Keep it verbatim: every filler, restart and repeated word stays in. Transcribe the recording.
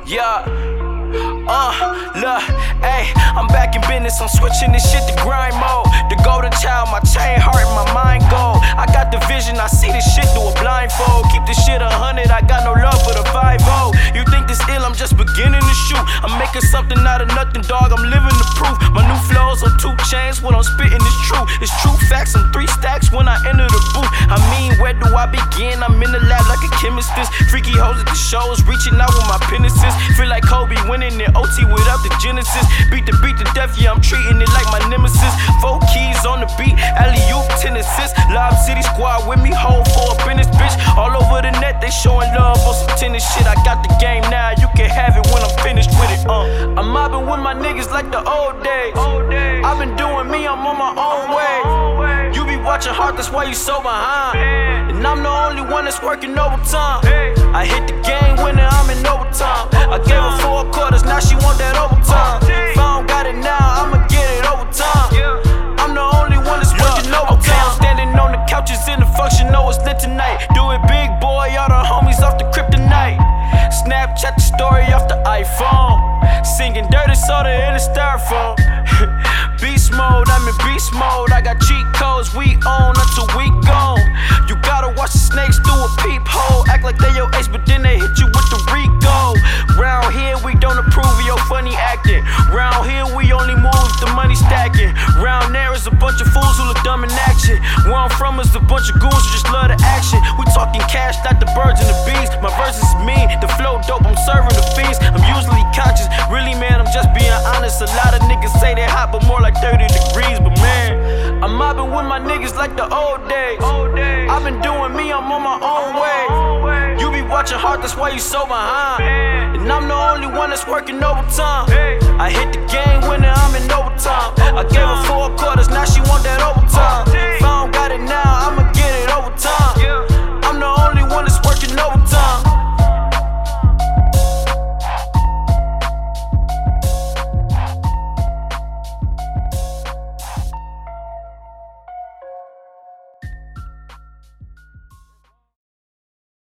Yeah. Uh, look, ayy, I'm back in business, I'm switching this shit to grind mode. The golden child, my chain heart, my mind gold. I got the vision, I see this shit through a blindfold. Keep this shit a hundred, I got no love for the five oh. You think this ill, I'm just beginning to shoot. I'm making something out of nothing, dog, I'm living the proof. My new flows on two chains, when I'm spitting is true. It's true facts, I'm three stacks when I enter the booth. I mean, where do I begin? I'm in the lab like a chemist. Freaky hoes at the shows, reaching out with my penises. Feel like Kobe winning it. O T without the genesis. Beat the beat to death, yeah, I'm treating it like my nemesis. Four keys on the beat, alley-oop, ten assists. Lob City squad with me, hold for up in this bitch. All over the net, they showing love on some tennis shit. I got the game now, you can have it when I'm finished with it. Uh, I'm mobbing with my niggas like the old days. I've been doing me, I'm on my own way. You be watching hard, that's why you so behind. And I'm the only one that's working overtime. I hit the game winning, I'm in overtime. I gave her four quarters, now she want that overtime. If I don't got it now, I'ma get it overtime. I'm the only one that's working overtime. Okay, I'm standing on the couches in the function, know it's lit tonight. Do it big, boy, all the homies off the kryptonite. Snapchat the story off the iPhone. Singing dirty soda in the styrofoam. Beast mode, I'm in beast mode. I got cheat codes, we own until we gone. You gotta watch the snakes through a peephole. Act like they your ace, but then they hit you with the Rico. Round here, we don't approve of your funny acting. Round here, we only move if the money stacking. Round there is a bunch of fools who look dumb in action. Where I'm from is a bunch of goons who just love the action. We talking cash, not the birds and the bees. My verse is mean, the flow dope, I'm serving the fiends. I'm usually conscious, really man, I'm just being honest. A lot of niggas say they hot, but more like thirty degrees. But man, I'm mobbing with my niggas like the old days. I've been doing me, I'm on my own way. You be watching hard, that's why you so behind. And I'm the only one that's working overtime. I hit the game winning, I'm in overtime. I gave her four quarters, now she want that overtime. If I don't got it now, I'ma